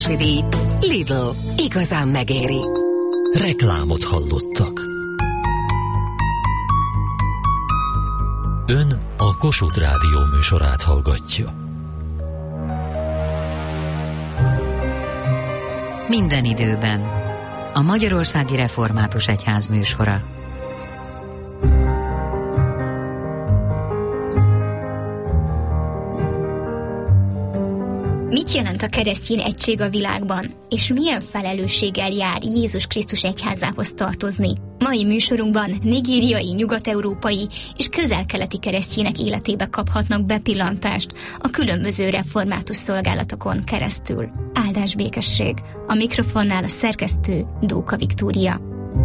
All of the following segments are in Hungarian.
Lidl. Igazán megéri. Reklámot hallottak. Ön a Kossuth Rádió műsorát hallgatja. Minden időben. A Magyarországi Református Egyház műsora. Mit jelent a keresztény egység a világban, és milyen felelősséggel jár Jézus Krisztus egyházához tartozni? Mai műsorunkban nigériai, nyugat-európai és közel-keleti keresztjének életébe kaphatnak bepillantást a különböző református szolgálatokon keresztül. Áldás békesség! A mikrofonnál a szerkesztő Dóka Viktória.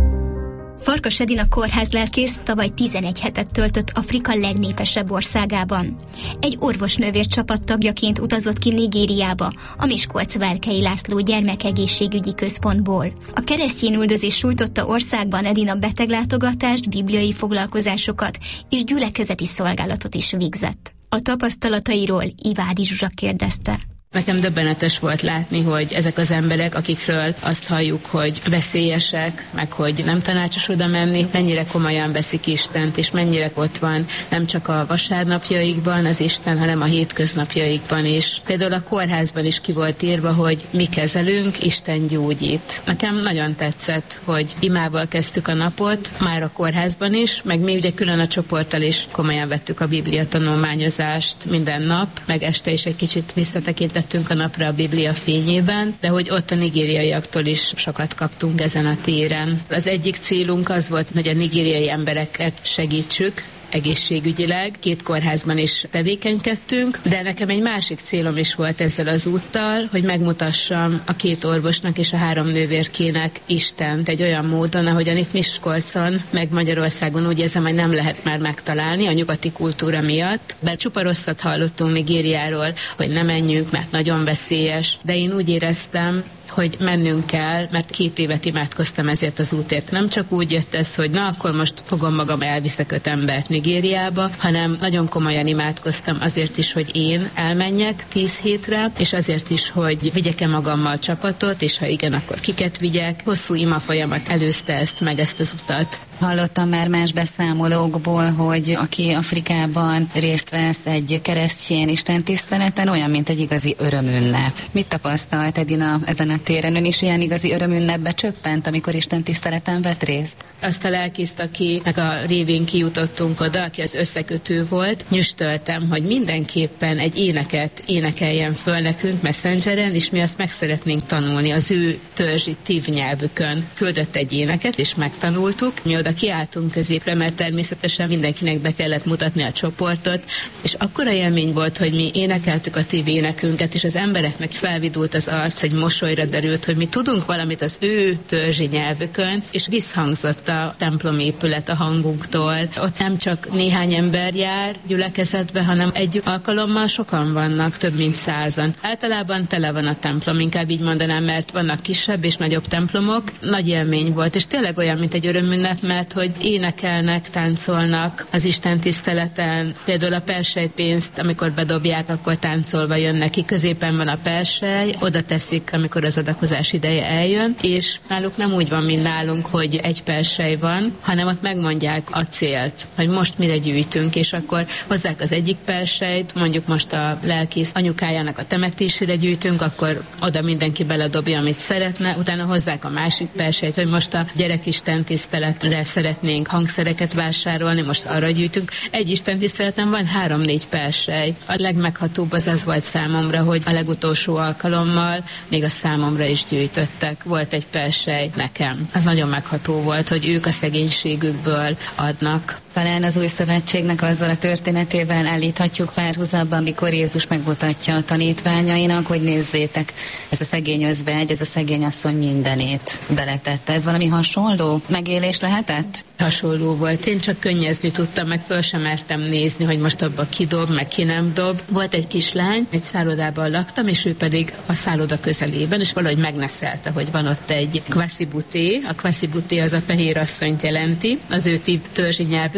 Farkas Edina kórházlelkész tavaly 11 hetet töltött Afrika legnépesebb országában. Egy orvosnővér csapattagjaként utazott ki Nigériába, a Miskolc-Velkei László gyermekegészségügyi központból. A keresztényüldözés sújtotta országban Edina beteglátogatást, bibliai foglalkozásokat és gyülekezeti szolgálatot is végzett. A tapasztalatairól Ivádi Zsuzsa kérdezte. Nekem döbbenetes volt látni, hogy ezek az emberek, akikről azt halljuk, hogy veszélyesek, meg hogy nem tanácsos oda menni, mennyire komolyan veszik Istent, és mennyire ott van nem csak a vasárnapjaikban az Isten, hanem a hétköznapjaikban is. Például a kórházban is ki volt írva, hogy mi kezelünk, Isten gyógyít. Nekem nagyon tetszett, hogy imával kezdtük a napot, már a kórházban is, meg mi ugye külön a csoporttal is komolyan vettük a Biblia tanulmányozást minden nap, meg este is egy kicsit visszatekintettünk a napra a Biblia fényében, de hogy ott a nigériaiaktól is sokat kaptunk ezen a téren. Az egyik célunk az volt, hogy a nigériai embereket segítsük, egészségügyileg, 2 kórházban is tevékenykedtünk, de nekem egy másik célom is volt ezzel az úttal, hogy megmutassam a 2 orvosnak és a 3 nővérkének Istent egy olyan módon, ahogyan itt Miskolcon, meg Magyarországon úgy érzem, hogy nem lehet már megtalálni a nyugati kultúra miatt, bár csupa rosszat hallottunk Nigériáról, hogy ne menjünk, mert nagyon veszélyes, de én úgy éreztem, hogy mennünk kell, mert 2 évet imádkoztam ezért az útért. Nem csak úgy jött ez, hogy na, akkor most fogom magam, elviszek 5 embert Nigériába, hanem nagyon komolyan imádkoztam azért is, hogy én elmenjek 10 hétre, és azért is, hogy vigyek-e magammal csapatot, és ha igen, akkor kiket vigyek. Hosszú ima folyamat előzte ezt meg, ezt az utat. Hallottam már más beszámolókból, hogy aki Afrikában részt vesz egy keresztény istentiszteleten, olyan, mint egy igazi örömünnep. Mit tapasztalt Edina ezen a téren? Ön is ilyen igazi örömünnepbe csöppent, amikor istentiszteleten vett részt? Azt a lelkészt, akinek a révén kijutottunk oda, aki az összekötő volt, nyüstöltem, hogy mindenképpen egy éneket énekeljen föl nekünk Messengeren, és mi azt meg szeretnénk tanulni az ő törzsi tívnyelvükön. Küldött egy éneket, és megtanultuk. Mi oda kiálltunk középre, mert természetesen mindenkinek be kellett mutatni a csoportot, és akkora élmény volt, hogy mi énekeltük a tív énekünket, és az embereknek felvidult az arc, egy mosolyra derült, hogy mi tudunk valamit az ő törzsi nyelvükön, és visszhangzott a templomépület a hangunktól. Ott nem csak néhány ember jár gyülekezetbe, hanem egy alkalommal sokan vannak, több mint 100-an. Általában tele van a templom, inkább így mondanám, mert vannak kisebb és nagyobb templomok. Nagy élmény volt, és tényleg olyan, mint egy örömünnep, mert hogy énekelnek, táncolnak az Isten tiszteleten. Például a perselypénzt, amikor bedobják, akkor táncolva jönnek ki. Középen van a persely, oda teszik, amikor az adakozás ideje eljön, és náluk nem úgy van, mint nálunk, hogy egy persely van, hanem ott megmondják a célt, hogy most mire gyűjtünk, és akkor hozzák az egyik perselyt, mondjuk most a lelkész anyukájának a temetésére gyűjtünk, akkor oda mindenki beledobja, amit szeretne, utána hozzák a másik perselyt, hogy most a gyerekisten tiszteletre szeretnénk hangszereket vásárolni, most arra gyűjtünk. Egy istentiszteleten van 3-4 persely. A legmeghatóbb az volt számomra, hogy a legutolsó alkalommal még a számomra is gyűjtöttek. Volt egy persely nekem. Az nagyon megható volt, hogy ők a szegénységükből adnak. Talán az új szövetségnek azzal a történetével állíthatjuk párhuzamban, amikor Jézus megmutatja a tanítványainak, hogy nézzétek, ez a szegény özvegy, ez a szegény asszony mindenét beletette. Ez valami hasonló megélés lehetett? Hasonló volt. Én csak könnyezni tudtam, meg föl sem mertem nézni, hogy most abba ki dob, meg ki nem dob. Volt egy kislány, egy szállodában laktam, és ő pedig a szálloda közelében, és valahogy megneszelte, hogy van ott egy kvaszibuté. A kvaszibuté az a fehér asszonyt jelenti, az ő törzsi nyelvük,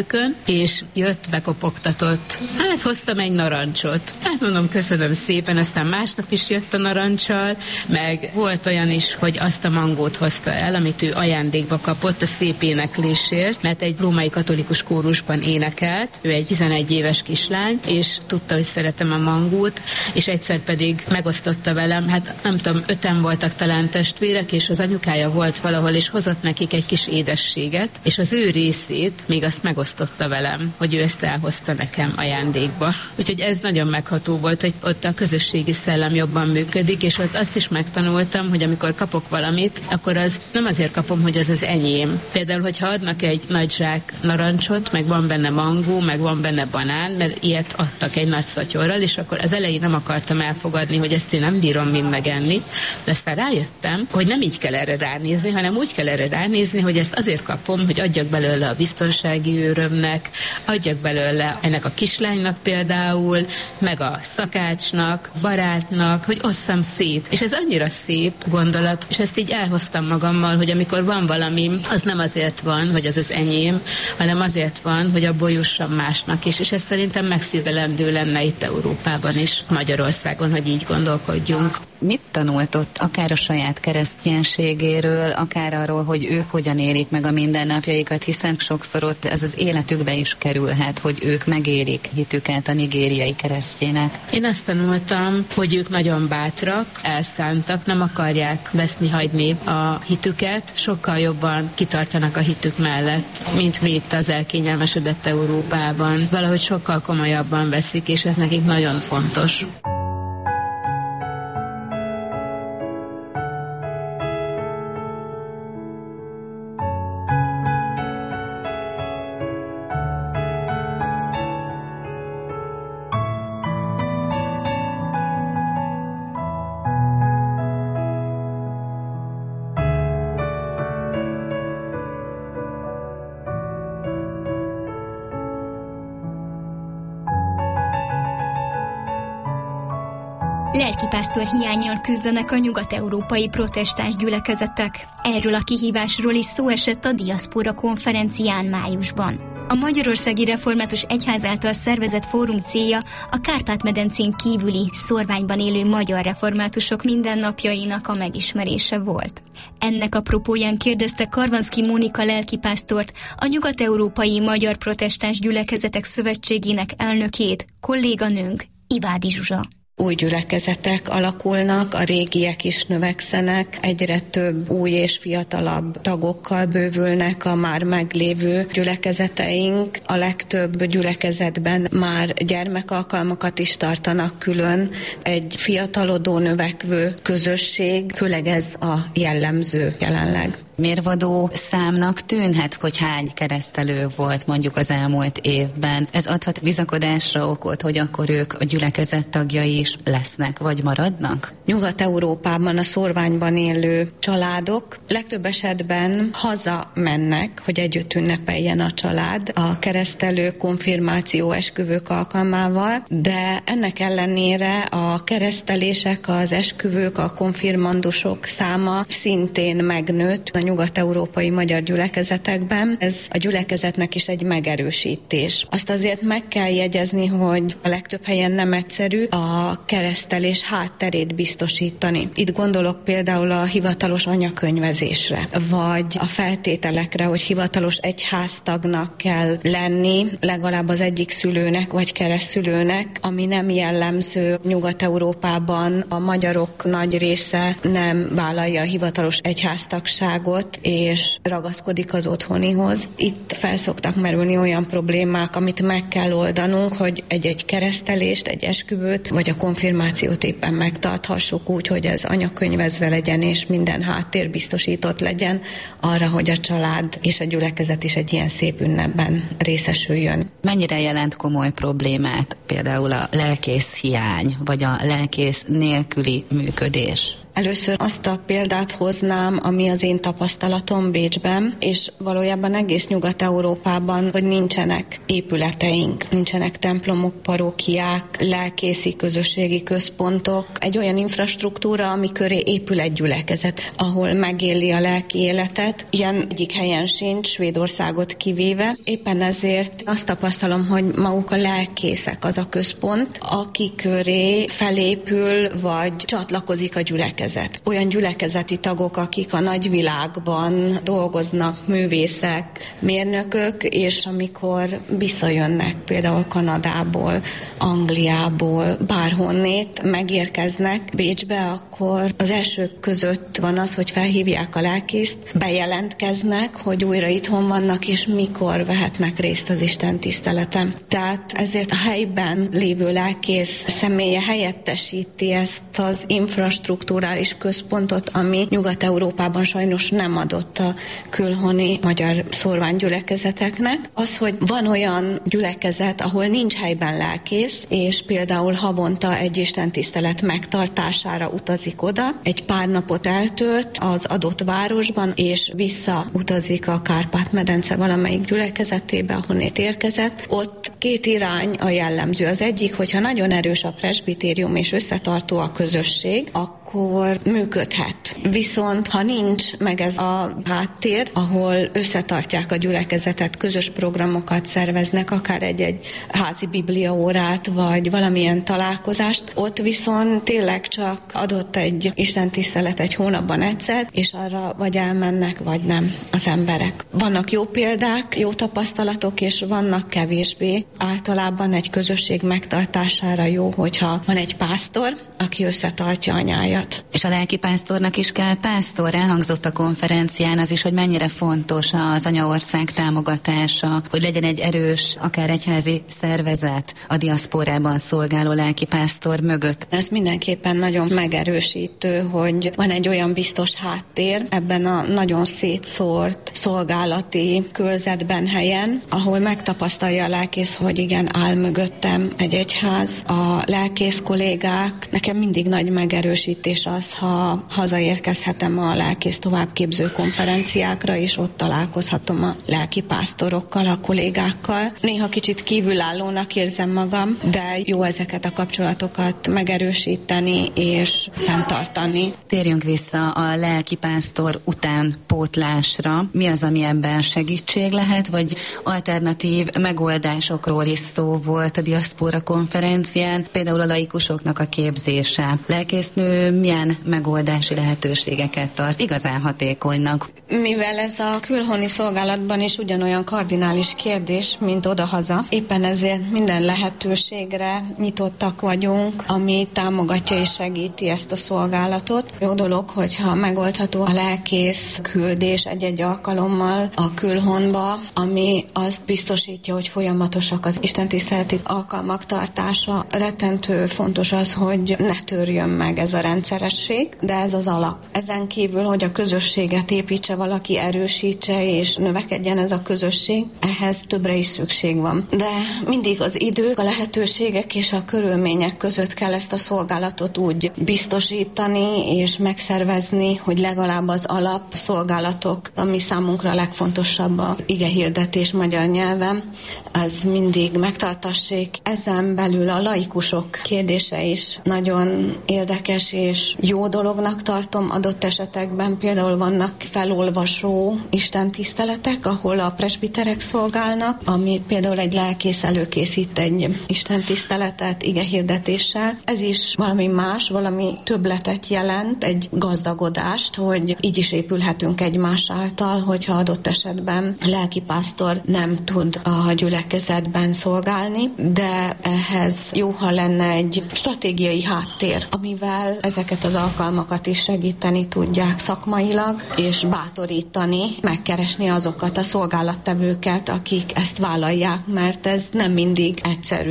esküvőkön, és jött, bekopogtatott. Hát hoztam egy narancsot. Hát mondom, köszönöm szépen, aztán másnap is jött a narancsal, meg volt olyan is, hogy azt a mangót hozta el, amit ő ajándékba kapott a szép éneklésért, mert egy római katolikus kórusban énekelt, ő egy 11 éves kislány, és tudta, hogy szeretem a mangót, és egyszer pedig megosztotta velem, hát nem tudom, 5-en voltak talán testvérek, és az anyukája volt valahol, és hozott nekik egy kis édességet, és az ő részét még azt megosztotta velem, hogy ő ezt elhozta nekem ajándékba. Úgyhogy ez nagyon megható volt, hogy ott a közösségi szellem jobban működik, és ott azt is megtanultam, hogy amikor kapok valamit, akkor az nem azért kapom, hogy az enyém. Például, hogyha adnak egy nagy zsák narancsot, meg van benne mangó, meg van benne banán, mert ilyet adtak egy nagy szatyorral, és akkor az elején nem akartam elfogadni, hogy ezt én nem bírom mind megenni, de aztán rájöttem, hogy nem így kell erre ránézni, hanem úgy kell erre ránézni, hogy ezt azért kapom, hogy adjak belőle a biztonsági őrömnek, adjak belőle ennek a kislánynak például, meg a szakácsnak, barátnak, hogy osszam szét. És ez annyira szép gondolat, és ezt így elhoztam magammal, hogy amikor van valami, az nem azért van, hogy az enyém, hanem azért van, hogy abból jussam másnak is. És ez szerintem megszívelendő lenne itt Európában is, Magyarországon, hogy így gondolkodjunk. Mit tanult ott akár a saját kereszténységéről, akár arról, hogy ők hogyan élik meg a mindennapjaikat, hiszen sokszor ott ez az életükbe is kerülhet, hogy ők megélik hitüket a nigériai keresztjének. Én azt tanultam, hogy ők nagyon bátrak, elszántak, nem akarják veszni hagyni a hitüket, sokkal jobban kitartanak a hitük mellett, mint mi itt az elkényelmesedett Európában. Valahogy sokkal komolyabban veszik, és ez nekik nagyon fontos. Lelkipásztor hiánnyal küzdenek a nyugat-európai protestáns gyülekezetek. Erről a kihívásról is szó esett a Diaszpora konferencián májusban. A Magyarországi Református Egyház által szervezett fórum célja a Kárpát-medencén kívüli szórványban élő magyar reformátusok mindennapjainak a megismerése volt. Ennek apropóján kérdezte Karvanszky Mónika lelkipásztort, a Nyugat-európai Magyar Protestáns Gyülekezetek Szövetségének elnökét, kolléganőnk Ivádi Zsuzsa. Új gyülekezetek alakulnak, a régiek is növekszenek, egyre több új és fiatalabb tagokkal bővülnek a már meglévő gyülekezeteink. A legtöbb gyülekezetben már gyermekalkalmakat is tartanak külön. Egy fiatalodó, növekvő közösség, főleg ez a jellemző jelenleg. Mérvadó számnak tűnhet, hogy hány keresztelő volt mondjuk az elmúlt évben. Ez adhat bizakodásra okot, hogy akkor ők a gyülekezet tagjai is lesznek, vagy maradnak? Nyugat-Európában a szórványban élő családok legtöbb esetben hazamennek, hogy együtt ünnepeljen a család a keresztelő konfirmáció esküvők alkalmával, de ennek ellenére a keresztelések, az esküvők, a konfirmandusok száma szintén megnőtt a nyugat-európai magyar gyülekezetekben. Ez a gyülekezetnek is egy megerősítés. Azt azért meg kell jegyezni, hogy a legtöbb helyen nem egyszerű a keresztelés hátterét biztosítani. Itt gondolok például a hivatalos anyakönyvezésre, vagy a feltételekre, hogy hivatalos egyháztagnak kell lenni, legalább az egyik szülőnek vagy keresztszülőnek, ami nem jellemző Nyugat-Európában. A magyarok nagy része nem vállalja a hivatalos egyháztagságot, és ragaszkodik az otthonihoz. Itt felszoktak merülni olyan problémák, amit meg kell oldanunk, hogy egy keresztelést, egy esküvőt, vagy a konfirmációt éppen megtarthassuk úgy, hogy ez anyakönyvezve legyen, és minden háttér biztosított legyen arra, hogy a család és a gyülekezet is egy ilyen szép ünnepben részesüljön. Mennyire jelent komoly problémát például a lelkész hiány, vagy a lelkész nélküli működés? Először azt a példát hoznám, ami az én tapasztalatom Bécsben, és valójában egész Nyugat-Európában, hogy nincsenek épületeink, nincsenek templomok, parókiák, lelkészi közösségi központok, egy olyan infrastruktúra, ami köré épül egy gyülekezet, ahol megéli a lelki életet. Ilyen egyik helyen sincs, Svédországot kivéve. Éppen ezért azt tapasztalom, hogy maguk a lelkészek az a központ, aki köré felépül, vagy csatlakozik a gyülekezet. Olyan gyülekezeti tagok, akik a nagyvilágban dolgoznak, művészek, mérnökök, és amikor visszajönnek például Kanadából, Angliából, bárhonnét megérkeznek Bécsbe, akkor az elsők között van az, hogy felhívják a lelkészt, bejelentkeznek, hogy újra itthon vannak, és mikor vehetnek részt az Isten tiszteleten. Tehát ezért a helyben lévő lelkész személye helyettesíti ezt az infrastrukturális központot, ami Nyugat-Európában sajnos nem adott a külhoni magyar szórványgyülekezeteknek. Az, hogy van olyan gyülekezet, ahol nincs helyben lelkész, és például havonta egy istentisztelet megtartására utazik oda, egy pár napot eltölt az adott városban, és visszautazik a Kárpát-medence valamelyik gyülekezetébe, ahonnét érkezett. Ott két irány a jellemző. Az egyik, hogyha nagyon erős a presbitérium és összetartó a közösség, akkor működhet. Viszont ha nincs meg ez a háttér, ahol összetartják a gyülekezetet, közös programokat szerveznek, akár egy házi bibliaórát, vagy valamilyen találkozást, ott viszont tényleg csak adott egy istentisztelet egy hónapban egyszer, és arra vagy elmennek, vagy nem az emberek. Vannak jó példák, jó tapasztalatok, és vannak kevésbé. Általában egy közösség megtartására jó, hogyha van egy pásztor, aki összetartja a nyájat. És a lelkipásztornak is kell pásztor. Elhangzott a konferencián az is, hogy mennyire fontos az anyaország támogatása, hogy legyen egy erős, akár egyházi szervezet a diaszporában szolgáló lelkipásztor mögött. Ez mindenképpen nagyon megerősítő, hogy van egy olyan biztos háttér ebben a nagyon szétszórt szolgálati körzetben, helyen, ahol megtapasztalja a lelkész, hogy igen, áll mögöttem egy egyház. A lelkész kollégák, nekem mindig nagy megerősítés az, ha hazaérkezhetem a lelkész továbbképző konferenciákra, és ott találkozhatom a lelkipásztorokkal, a kollégákkal. Néha kicsit kívülállónak érzem magam, de jó ezeket a kapcsolatokat megerősíteni és fenntartani. Térjünk vissza a lelkipásztor utánpótlásra. Mi az, ami ebben segítség lehet, vagy alternatív megoldásokról is szó volt a diaszpora konferencián, például a laikusoknak a képzése. Lelkésznő milyen megoldási lehetőségeket tart igazán hatékonynak? Mivel ez a külhoni szolgálatban is ugyanolyan kardinális kérdés, mint odahaza, éppen ezért minden lehetőségre nyitottak vagyunk, ami támogatja és segíti ezt a szolgálatot. Jó dolog, hogyha megoldható a lelkész küldés egy-egy alkalommal a külhonba, ami azt biztosítja, hogy folyamatosak az istentiszteleti alkalmak tartása. Rettentő fontos az, hogy ne törjön meg ez a rendszeresség, de ez az alap. Ezen kívül, hogy a közösséget építse valaki, erősítse és növekedjen ez a közösség, ehhez többre is szükség van. De mindig az idők, a lehetőségek és a körülmények között kell ezt a szolgálatot úgy biztosítani és megszervezni, hogy legalább az alapszolgálatok, ami számunkra a legfontosabb, a igehirdetés magyar nyelven, az mindig megtartassék. Ezen belül a laikusok kérdése is nagyon érdekes és jó dolognak tartom adott esetekben. Például vannak felolvasó istentiszteletek, ahol a presbiterek szolgálnak, ami például egy lelkész előkészít egy istentiszteletet igehirdetéssel. Ez is valami más, valami többletet jelent, egy gazdagodást, hogy így is épülhetünk egymás által, hogyha adott esetben lelkipásztor nem tud a gyülekezetben szolgálni, de ehhez jó, ha lenne egy stratégiai háttér, amivel ezeket az alkalmakat is segíteni tudják szakmailag, és bátorítani, megkeresni azokat a szolgálattevőket, akik ezt vállalják, mert ez nem mindig egyszerű.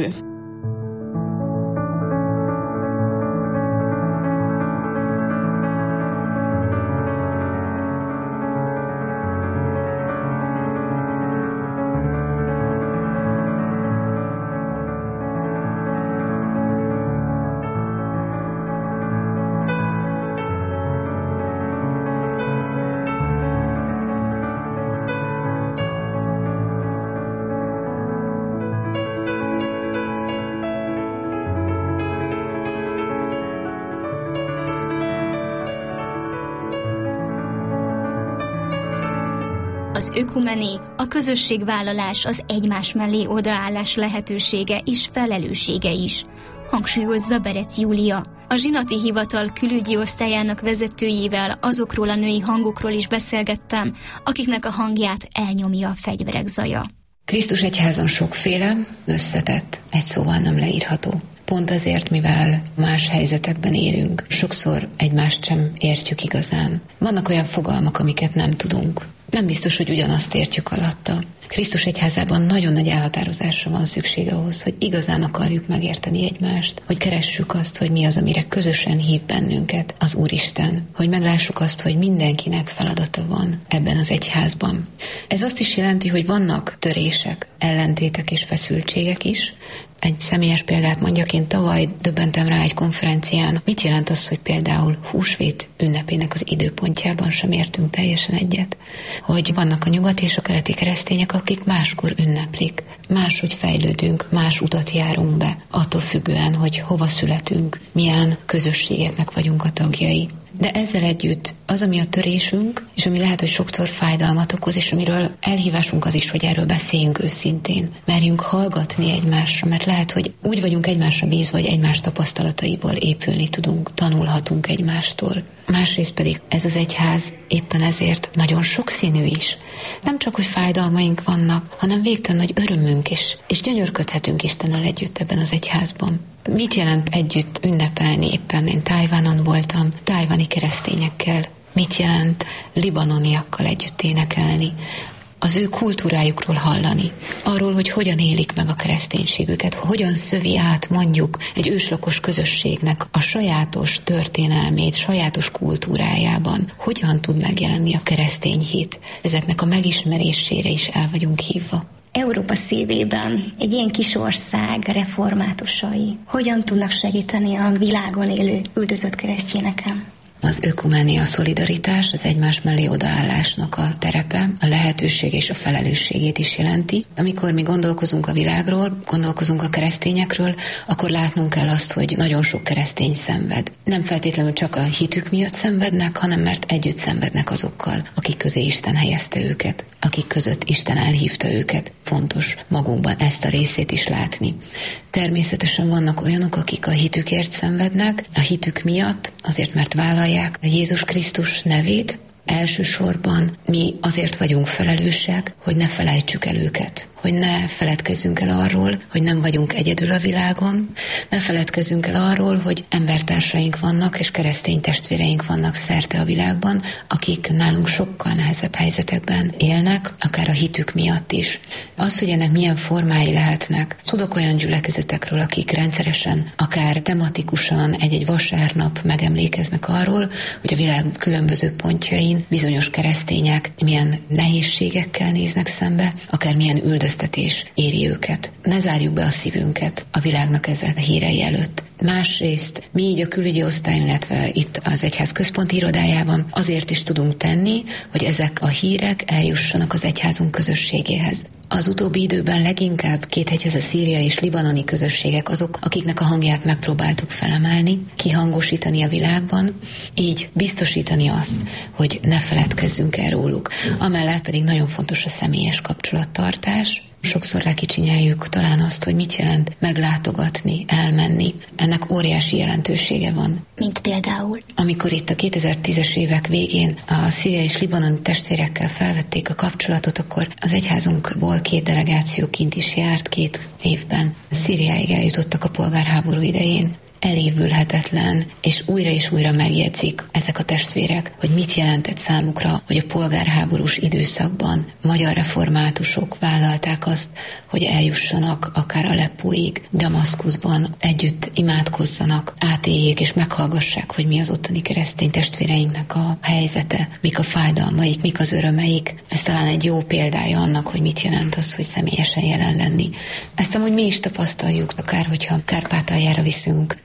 Az ökumené, a közösségvállalás, az egymás mellé odaállás lehetősége és felelőssége is, hangsúlyozza Berec Júlia. A Zsinati Hivatal külügyi osztályának vezetőjével azokról a női hangokról is beszélgettem, akiknek a hangját elnyomja a fegyverek zaja. Krisztus egyházon sokféle, összetett, egy szóval nem leírható. Pont azért, mivel más helyzetekben élünk, sokszor egymást sem értjük igazán. Vannak olyan fogalmak, amiket nem tudunk. Nem biztos, hogy ugyanazt értjük alatta. Krisztus egyházában nagyon nagy elhatározásra van szükség ahhoz, hogy igazán akarjuk megérteni egymást, hogy keressük azt, hogy mi az, amire közösen hív bennünket az Úristen, hogy meglássuk azt, hogy mindenkinek feladata van ebben az egyházban. Ez azt is jelenti, hogy vannak törések, ellentétek és feszültségek is. Egy személyes példát mondjak, én tavaly döbbentem rá egy konferencián. Mit jelent az, hogy például húsvét ünnepének az időpontjában sem értünk teljesen egyet? Hogy vannak a nyugati és a keleti keresztények, akik máskor ünneplik. Máshogy fejlődünk, más utat járunk be, attól függően, hogy hova születünk, milyen közösségeknek vagyunk a tagjai. De ezzel együtt az, ami a törésünk, és ami lehet, hogy sokszor fájdalmat okoz, és amiről elhívásunk az is, hogy erről beszéljünk őszintén. Merjünk hallgatni egymásra, mert lehet, hogy úgy vagyunk egymásra bízva, hogy egymás tapasztalataiból épülni tudunk, tanulhatunk egymástól. Másrészt pedig ez az egyház éppen ezért nagyon sokszínű is. Nem csak, hogy fájdalmaink vannak, hanem végtelen nagy örömünk is, és gyönyörködhetünk Istennel együtt ebben az egyházban. Mit jelent együtt ünnepelni? Éppen én Tajvanon voltam, tajvani keresztényekkel. Mit jelent libanoniakkal együtt énekelni? Az ő kultúrájukról hallani, arról, hogy hogyan élik meg a kereszténységüket, hogyan szövi át mondjuk egy őslakos közösségnek a sajátos történelmét, sajátos kultúrájában, hogyan tud megjelenni a keresztény hit. Ezeknek a megismerésére is el vagyunk hívva. Európa szívében egy ilyen kis ország reformátusai hogyan tudnak segíteni a világon élő üldözött keresztényeken? Az ökuménia, a szolidaritás, az egymás mellé odaállásnak a terepe, a lehetőség és a felelősségét is jelenti. Amikor mi gondolkozunk a világról, gondolkozunk a keresztényekről, akkor látnunk kell azt, hogy nagyon sok keresztény szenved. Nem feltétlenül csak a hitük miatt szenvednek, hanem mert együtt szenvednek azokkal, akik közé Isten helyezte őket, akik között Isten elhívta őket. Fontos magunkban ezt a részét is látni. Természetesen vannak olyanok, akik a hitükért szenvednek, a hitük miatt, azért mert vállalják Jézus Krisztus nevét. Elsősorban mi azért vagyunk felelősek, hogy ne felejtsük el őket, hogy ne feledkezzünk el arról, hogy nem vagyunk egyedül a világon, ne feledkezzünk el arról, hogy embertársaink vannak, és keresztény testvéreink vannak szerte a világban, akik nálunk sokkal nehezebb helyzetekben élnek, akár a hitük miatt is. Az, hogy ennek milyen formái lehetnek, tudok olyan gyülekezetekről, akik rendszeresen, akár tematikusan egy-egy vasárnap megemlékeznek arról, hogy a világ különböző pontjain bizonyos keresztények milyen nehézségekkel néznek szembe, akár milyen üldöztetés éri őket. Ne zárjuk be a szívünket a világnak ezek a hírei előtt. Másrészt mi így a külügyi osztály, illetve itt az egyház központi irodájában azért is tudunk tenni, hogy ezek a hírek eljussanak az egyházunk közösségéhez. Az utóbbi időben leginkább két egyház, a szíriai és libanoni közösségek azok, akiknek a hangját megpróbáltuk felemelni, kihangosítani a világban, így biztosítani azt, hogy ne feledkezzünk el róluk. Amellett pedig nagyon fontos a személyes kapcsolattartás. Sokszor lekicsinyeljük talán azt, hogy mit jelent meglátogatni, elmenni. Ennek óriási jelentősége van. Mint például? Amikor itt a 2010-es évek végén a szíriai és libanoni testvérekkel felvették a kapcsolatot, akkor az egyházunkból 2 delegáció kint is járt 2 évben. Szíriáig eljutottak a polgárháború idején. Elévülhetetlen, és újra megjegyzik ezek a testvérek, hogy mit jelentett számukra, hogy a polgárháborús időszakban magyar reformátusok vállalták azt, hogy eljussanak akár Aleppóig, Damaszkuszban, együtt imádkozzanak, átéljék és meghallgassák, hogy mi az ottani keresztény testvéreinknek a helyzete, mik a fájdalmaik, mik az örömeik. Ez talán egy jó példája annak, hogy mit jelent az, hogy személyesen jelen lenni. Ezt amúgy mi is tapasztaljuk, akár hogyha Kárpátaljára viszünk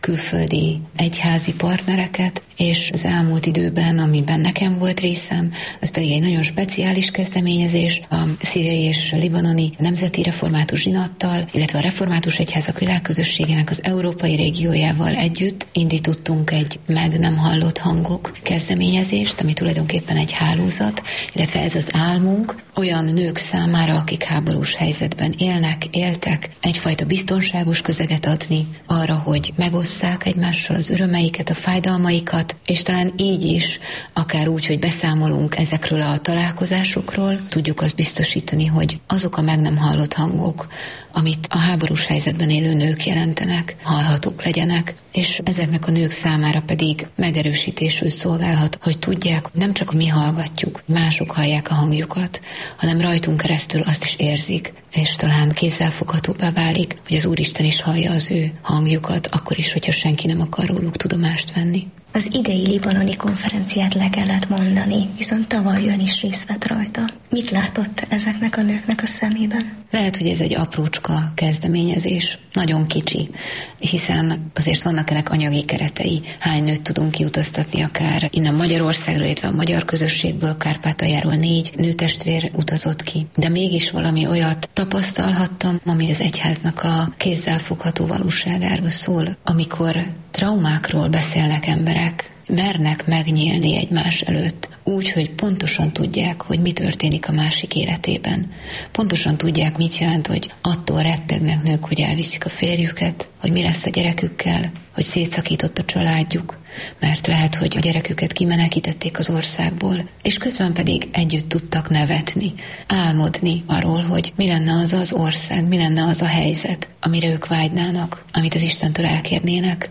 külföldi egyházi partnereket, és az elmúlt időben, amiben nekem volt részem, az pedig egy nagyon speciális kezdeményezés, a szíriai és libanoni nemzeti református zsinattal, illetve a református egyházak világközösségének az európai régiójával együtt indítottunk egy meg nem hallott hangok kezdeményezést, ami tulajdonképpen egy hálózat, illetve ez az álmunk olyan nők számára, akik háborús helyzetben éltek, egyfajta biztonságos közeget adni arra, hogy megosszák egymással az örömeiket, a fájdalmaikat, és talán így is, akár úgy, hogy beszámolunk ezekről a találkozásokról, tudjuk azt biztosítani, hogy azok a meg nem hallott hangok, amit a háborús helyzetben élő nők jelentenek, hallhatók legyenek, és ezeknek a nők számára pedig megerősítésül szolgálhat, hogy tudják, hogy nem csak mi hallgatjuk, mások hallják a hangjukat, hanem rajtunk keresztül azt is érzik, és talán kézzelfoghatóbbá válik, hogy az Úristen is hallja az ő hangjukat, akkor is, hogyha senki nem akar róluk tudomást venni. Az idei libanoni konferenciát le kellett mondani, viszont tavaly ön is részt vett rajta. Mit látott ezeknek a nőknek a szemében? Lehet, hogy ez egy aprócska kezdeményezés, nagyon kicsi, hiszen azért vannak ennek anyagi keretei. Hány nőt tudunk kiutaztatni akár innen Magyarországról, illetve a magyar közösségből, Kárpátaljáról 4 nőtestvér utazott ki. De mégis valami olyat tapasztalhattam, ami az egyháznak a kézzelfogható valóságáról szól, amikor traumákról beszélnek emberek, mernek megnyílni egymás előtt, úgy, hogy pontosan tudják, hogy mi történik a másik életében. Pontosan tudják, mit jelent, hogy attól rettegnek nők, hogy elviszik a férjüket, hogy mi lesz a gyerekükkel, hogy szétszakított a családjuk, mert lehet, hogy a gyereküket kimenekítették az országból, és közben pedig együtt tudtak nevetni, álmodni arról, hogy mi lenne az az ország, mi lenne az a helyzet, amire ők vágynának, amit az Istentől elkérnének.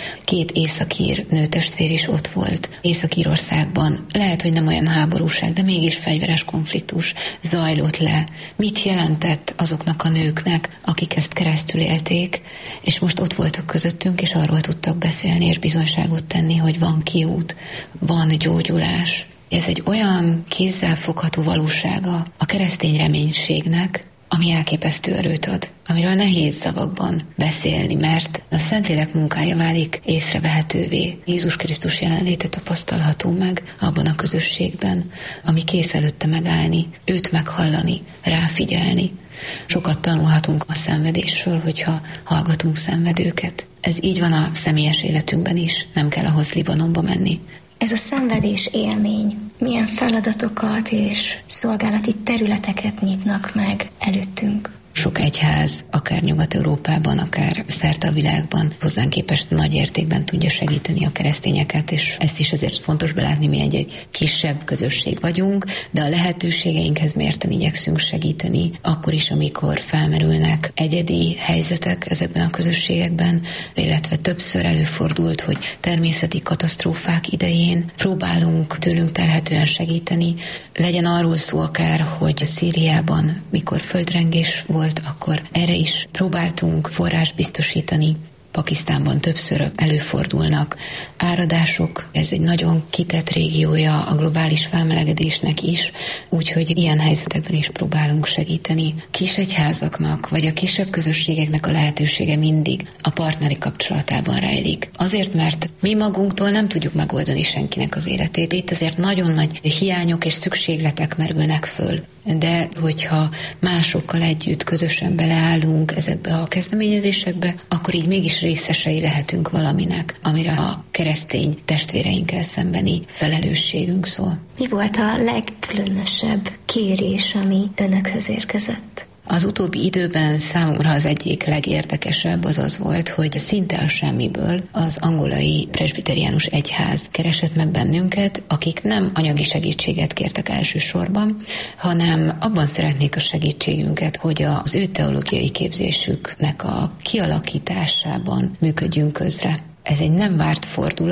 2 északír nőtestvér is ott volt Észak-Írországban. Lehet, hogy nem olyan háborúság, de mégis fegyveres konfliktus zajlott le. Mit jelentett azoknak a nőknek, akik ezt keresztül élték, és most ott voltak közöttünk, és arról tudtak beszélni, és bizonyságot tenni, hogy van kiút, van gyógyulás. Ez egy olyan kézzelfogható valósága a keresztény reménységnek, ami elképesztő erőt ad, amiről nehéz szavakban beszélni, mert a Szentlélek munkája válik észrevehetővé. Jézus Krisztus jelenléte tapasztalható meg abban a közösségben, ami kész előtte megállni, őt meghallani, ráfigyelni. Sokat tanulhatunk a szenvedésről, hogyha hallgatunk szenvedőket. Ez így van a személyes életünkben is, nem kell ahhoz Libanonba menni. Ez a szenvedés élmény milyen feladatokat és szolgálati területeket nyitnak meg előttünk? Sok egyház, akár Nyugat-Európában, akár szerte a világban hozzánk képest nagy értékben tudja segíteni a keresztényeket, és ezt is azért fontos belátni, mi egy kisebb közösség vagyunk, de a lehetőségeinkhez mérten igyekszünk segíteni, akkor is, amikor felmerülnek egyedi helyzetek ezekben a közösségekben, illetve többször előfordult, hogy természeti katasztrófák idején próbálunk tőlünk telhetően segíteni. Legyen arról szó akár, hogy Szíriában, mikor földrengés volt, akkor erre is próbáltunk forrást biztosítani. Pakisztánban többször előfordulnak áradások, ez egy nagyon kitett régiója a globális felmelegedésnek is, úgyhogy ilyen helyzetekben is próbálunk segíteni. Kis egyházaknak, vagy a kisebb közösségeknek a lehetősége mindig a partneri kapcsolatában rejlik. Azért, mert mi magunktól nem tudjuk megoldani senkinek az életét. Itt azért nagyon nagy hiányok és szükségletek merülnek föl. De hogyha másokkal együtt közösen beleállunk ezekbe a kezdeményezésekbe, akkor így mégis részesei lehetünk valaminek, amire a keresztény testvéreinkkel szembeni felelősségünk szól. Mi volt a legkülönösebb kérés, ami önökhöz érkezett? Az utóbbi időben számomra az egyik legérdekesebb az volt, hogy szinte a semmiből az angolai presbiteriánus egyház keresett meg bennünket, akik nem anyagi segítséget kértek elsősorban, hanem abban szeretnék a segítségünket, hogy az ő teológiai képzésüknek a kialakításában működjünk közre. Ez egy nem várt fordulat,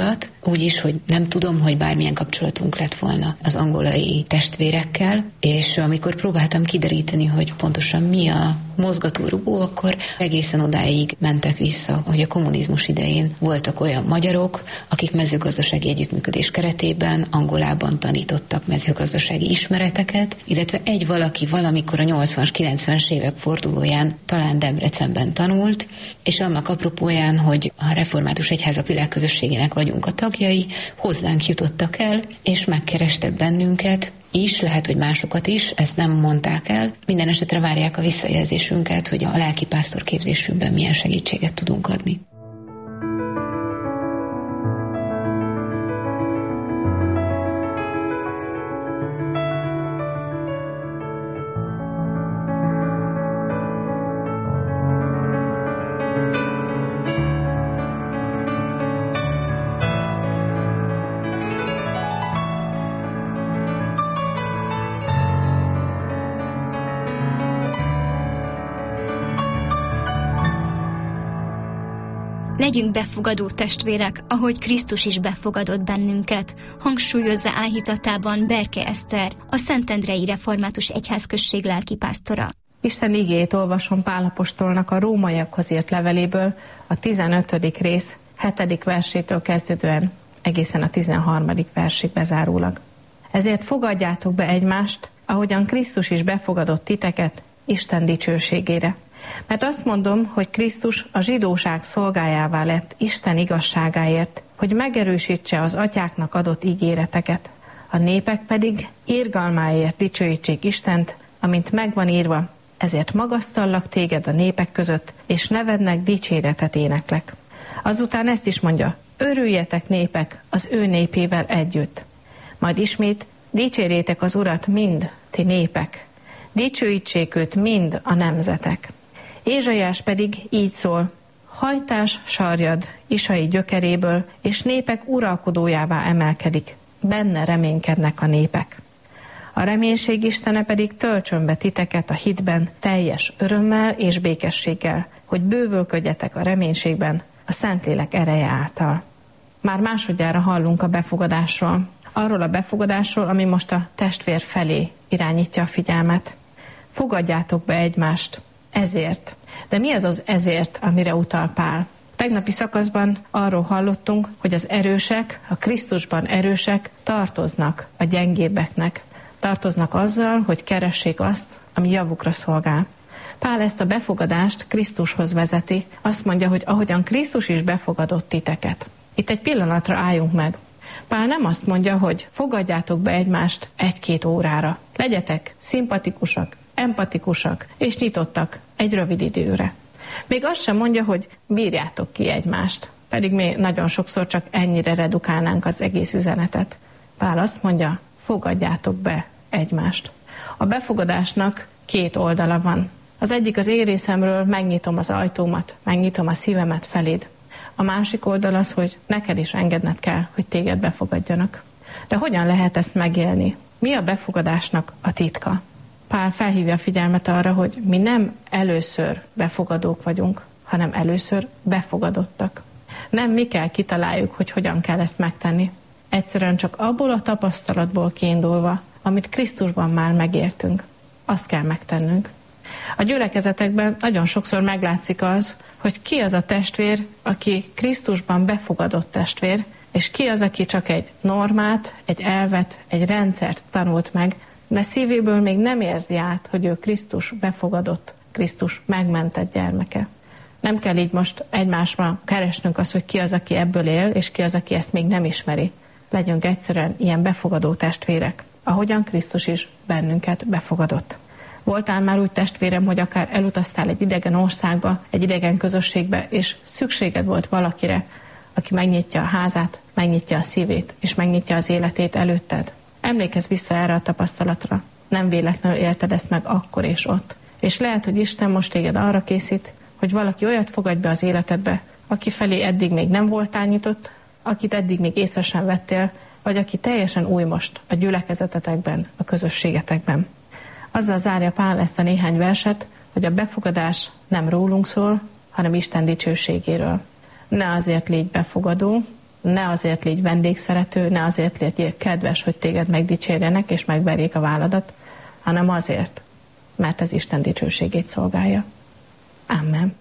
úgy is, hogy nem tudom, hogy bármilyen kapcsolatunk lett volna az angolai testvérekkel, és amikor próbáltam kideríteni, hogy pontosan mi a mozgatórugó, akkor egészen odáig mentek vissza, hogy a kommunizmus idején voltak olyan magyarok, akik mezőgazdasági együttműködés keretében Angolában tanítottak mezőgazdasági ismereteket, illetve egy valaki valamikor a 80-as, 90-es évek fordulóján talán Debrecenben tanult, és annak apropóján, hogy a Református Egyházak Világközösségének vagyunk a tagjai, hozzánk jutottak el, és megkerestek bennünket, is, lehet, hogy másokat is, ezt nem mondták el. Minden esetre várják a visszajelzésünket, hogy a lelkipásztor képzésünkben milyen segítséget tudunk adni. Legyünk befogadó testvérek, ahogy Krisztus is befogadott bennünket, hangsúlyozza áhítatában Berke Eszter, a Szentendrei Református Egyházközség lelkipásztora. Isten igéjét olvasom Pál apostolnak a rómaiakhoz írt leveléből, a 15. rész 7. versétől kezdődően egészen a 13. versig bezárólag. Ezért fogadjátok be egymást, ahogyan Krisztus is befogadott titeket Isten dicsőségére. Mert azt mondom, hogy Krisztus a zsidóság szolgájává lett Isten igazságáért, hogy megerősítse az atyáknak adott ígéreteket. A népek pedig irgalmáért dicsőítsék Istent, amint megvan írva, ezért magasztallak téged a népek között, és nevednek dicséretet éneklek. Azután ezt is mondja, örüljetek népek az ő népével együtt. Majd ismét dicsérjétek az Urat mind, ti népek. Dicsőítsék őt mind a nemzetek. Ézsaiás pedig így szól, hajtás sarjad Isai gyökeréből, és népek uralkodójává emelkedik, benne reménykednek a népek. A reménység Istene pedig töltsön be titeket a hitben teljes örömmel és békességgel, hogy bővölködjetek a reménységben a Szentlélek ereje által. Már másodjára hallunk a befogadásról. Arról a befogadásról, ami most a testvér felé irányítja a figyelmet. Fogadjátok be egymást. Ezért. De mi az az ezért, amire utal Pál? Tegnapi szakaszban arról hallottunk, hogy az erősek, a Krisztusban erősek tartoznak a gyengébbeknek. Tartoznak azzal, hogy keressék azt, ami javukra szolgál. Pál ezt a befogadást Krisztushoz vezeti. Azt mondja, hogy ahogyan Krisztus is befogadott titeket. Itt egy pillanatra álljunk meg. Pál nem azt mondja, hogy fogadjátok be egymást 1-2 órára. Legyetek szimpatikusak, empatikusak és nyitottak egy rövid időre. Még azt sem mondja, hogy bírjátok ki egymást, pedig mi nagyon sokszor csak ennyire redukálnánk az egész üzenetet. Pál azt mondja, fogadjátok be egymást. A befogadásnak 2 oldala van. Az egyik az én részemről, megnyitom az ajtómat, megnyitom a szívemet feléd. A másik oldal az, hogy neked is engedned kell, hogy téged befogadjanak. De hogyan lehet ezt megélni? Mi a befogadásnak a titka? Pál felhívja a figyelmet arra, hogy mi nem először befogadók vagyunk, hanem először befogadottak. Nem mi kell kitaláljuk, hogy hogyan kell ezt megtenni. Egyszerűen csak abból a tapasztalatból kiindulva, amit Krisztusban már megértünk. Azt kell megtennünk. A gyülekezetekben nagyon sokszor meglátszik az, hogy ki az a testvér, aki Krisztusban befogadott testvér, és ki az, aki csak egy normát, egy elvet, egy rendszert tanult meg, de szívéből még nem érzi át, hogy ő Krisztus befogadott, Krisztus megmentett gyermeke. Nem kell így most egymásra keresnünk azt, hogy ki az, aki ebből él, és ki az, aki ezt még nem ismeri. Legyünk egyszerűen ilyen befogadó testvérek, ahogyan Krisztus is bennünket befogadott. Voltál már úgy testvérem, hogy akár elutaztál egy idegen országba, egy idegen közösségbe, és szükséged volt valakire, aki megnyitja a házát, megnyitja a szívét, és megnyitja az életét előtted. Emlékezz vissza erre a tapasztalatra. Nem véletlenül élted ezt meg akkor és ott. És lehet, hogy Isten most téged arra készít, hogy valaki olyat fogadj be az életedbe, aki felé eddig még nem voltál nyitott, akit eddig még észre sem vettél, vagy aki teljesen új most a gyülekezetetekben, a közösségetekben. Azzal zárja Pál ezt a néhány verset, hogy a befogadás nem rólunk szól, hanem Isten dicsőségéről. Ne azért légy befogadó, Ne azért légy vendégszerető, ne azért légy kedves, hogy téged megdicsérjenek és megverjék a válladat, hanem azért, mert ez Isten dicsőségét szolgálja. Amen.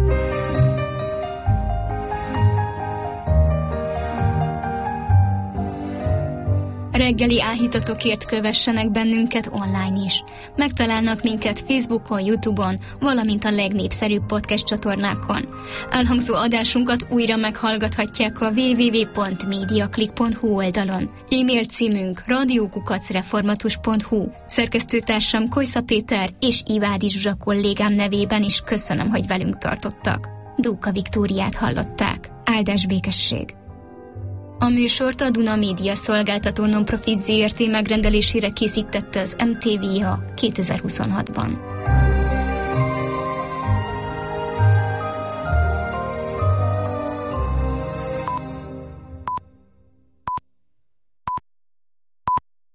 Reggeli áhítatokért kövessenek bennünket online is. Megtalálnak minket Facebookon, YouTube-on, valamint a legnépszerűbb podcast csatornákon. Elhangzó adásunkat újra meghallgathatják a www.mediaclick.hu oldalon. E-mail címünk radio@reformatus.hu. Szerkesztőtársam Kojsza Péter és Ivádi Zsuzsa kollégám nevében is köszönöm, hogy velünk tartottak. Dóka Viktóriát hallották. Áldás békesség! A műsort a Duna Média Szolgáltató Nonprofit Zrt. Megrendelésére készítette az MTV-a 2026-ban.